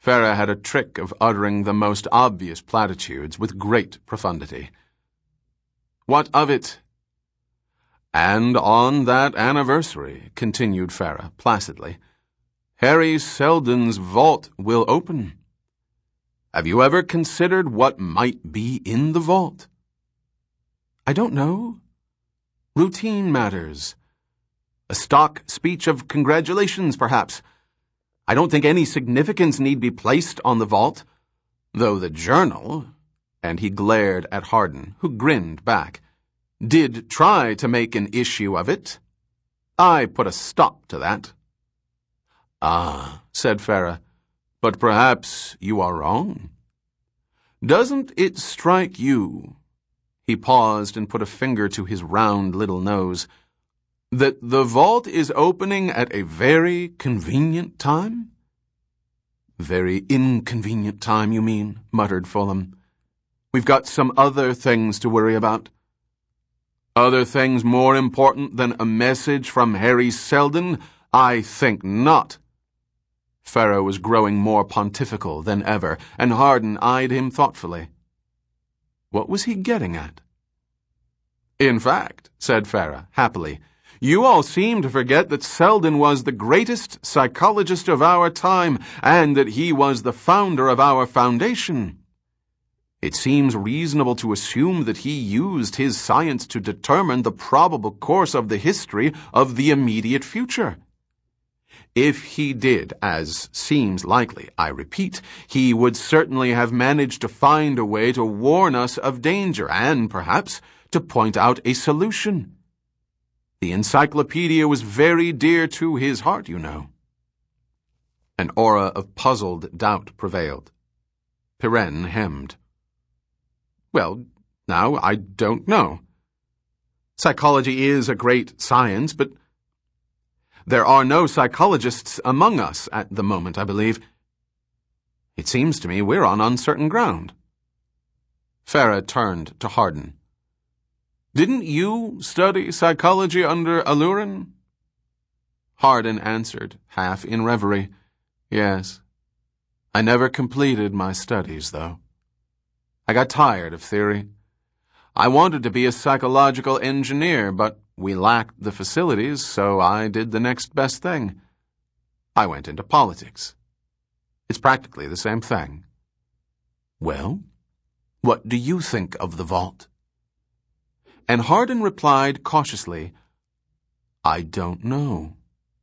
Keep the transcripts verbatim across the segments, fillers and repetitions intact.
Farah had a trick of uttering the most obvious platitudes with great profundity. "What of it?" "And on that anniversary," continued Farah placidly, "Harry Seldon's vault will open. Have you ever considered what might be in the vault?" "I don't know. Routine matters. A stock speech of congratulations, perhaps. I don't think any significance need be placed on the vault, though the Journal," and he glared at Hardin, who grinned back, "did try to make an issue of it. I put a stop to that." "Ah," said Farah, "but perhaps you are wrong. Doesn't it strike you," he paused and put a finger to his round little nose, "that the vault is opening at a very convenient time?" "Very inconvenient time, you mean," muttered Fulham. "We've got some other things to worry about." "Other things more important than a message from Harry Seldon? I think not." Farah was growing more pontifical than ever, and Hardin eyed him thoughtfully. What was he getting at? "In fact," said Farah happily, "you all seem to forget that Seldon was the greatest psychologist of our time, and that he was the founder of our foundation. It seems reasonable to assume that he used his science to determine the probable course of the history of the immediate future. If he did, as seems likely, I repeat, he would certainly have managed to find a way to warn us of danger and, perhaps, to point out a solution. The encyclopedia was very dear to his heart, you know." An aura of puzzled doubt prevailed. Pirenne hemmed. "Well, now, I don't know. Psychology is a great science, but there are no psychologists among us at the moment, I believe. It seems to me we're on uncertain ground." Farah turned to Hardin. "Didn't you study psychology under Alurin?" Hardin answered, half in reverie, "Yes. I never completed my studies, though. I got tired of theory. I wanted to be a psychological engineer, but we lacked the facilities, so I did the next best thing. I went into politics. It's practically the same thing." "Well, what do you think of the vault?" And Hardin replied cautiously, "I don't know."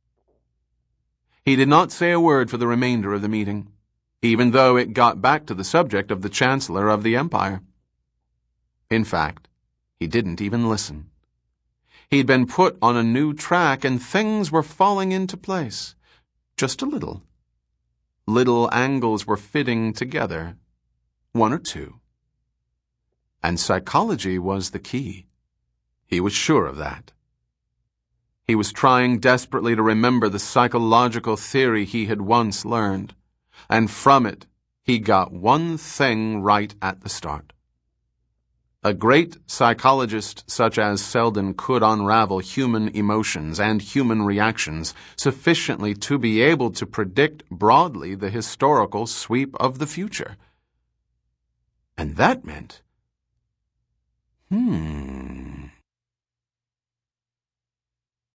He did not say a word for the remainder of the meeting, even though it got back to the subject of the Chancellor of the Empire. In fact, he didn't even listen. He'd been put on a new track and things were falling into place. Just a little. Little angles were fitting together. One or two. And psychology was the key. He was sure of that. He was trying desperately to remember the psychological theory he had once learned, and from it he got one thing right at the start. A great psychologist such as Seldon could unravel human emotions and human reactions sufficiently to be able to predict broadly the historical sweep of the future. And that meant, hmm...